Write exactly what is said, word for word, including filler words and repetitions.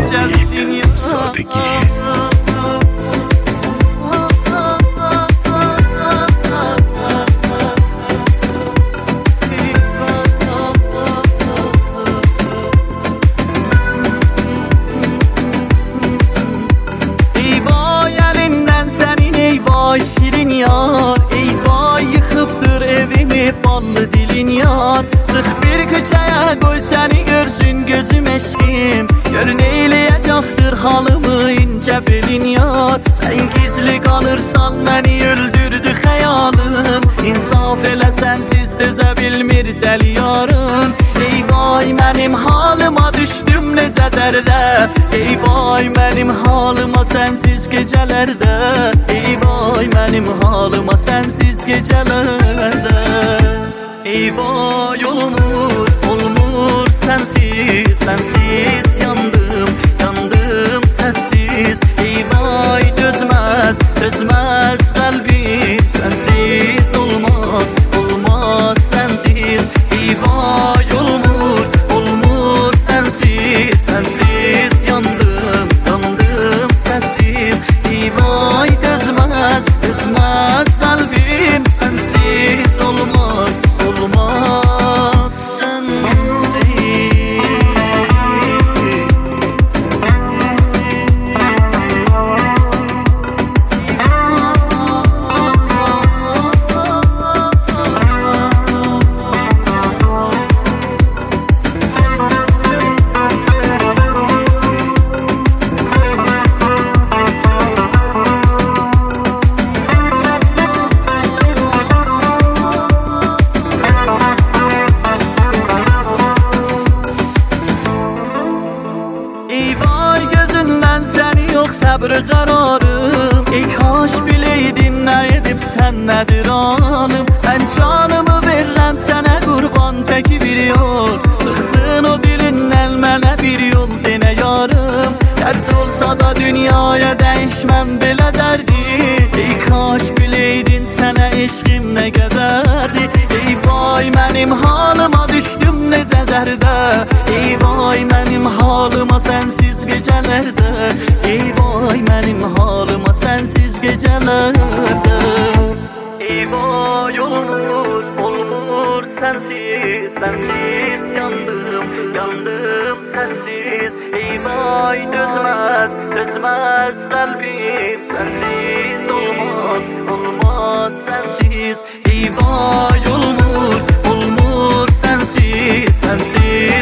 Yiğit Sadeki. Şirin yar, eyvah yıkıptır evimi ballı dilin yar. Çık bir küçeye koy seni görsün gözüm eşkim. Gör neyleyecektir halımı ince belin yar. Sen gizli kalırsan beni öldürdü hayalın. İnsaf ele sensiz düze bilmir deli yarın. Eyvah benim halıma düştüm nece derde. Eyvah benim halıma sensiz gecelerde. Eyvah benim halıma sensiz gecelerde. Eyvah yolumuz olmur sensiz, sensiz yandım, yandım sessiz. Eyvah dözmez, dözmez kalbim sensiz olmaz, olmaz sensiz. Eyvah yolumur, olmur sensiz, sensiz yandım, yandım sessiz. Eyvah dözmez, dözmez kalbim sensiz olmaz, olmaz sensiz. Səbr qararım, ey kaş bileydin nə edib sən nədir anım. Mən canımı verirəm sənə qurban çəki bir yol. Çıxsın o dilindən mənə bir yol denə yarım. Dərd olsa da dünyaya dəyişməm belə dərdi. Ey kaş bileydin sənə eşqim nə qədərdi. Ey vay mənim halıma düşdüm necə dərdə. Ey vay mənim halıma sənsiz gecələrdə. Ey vay mənim halıma sənsiz gecələrdə. Eyvah yolumur, olmur sensiz, sensiz yandım, yandım sensiz. Eyvah dözmez, dözmez kalbim sensiz olmaz, olmaz sensiz. Eyvah yolumur, olmur sensiz, sensiz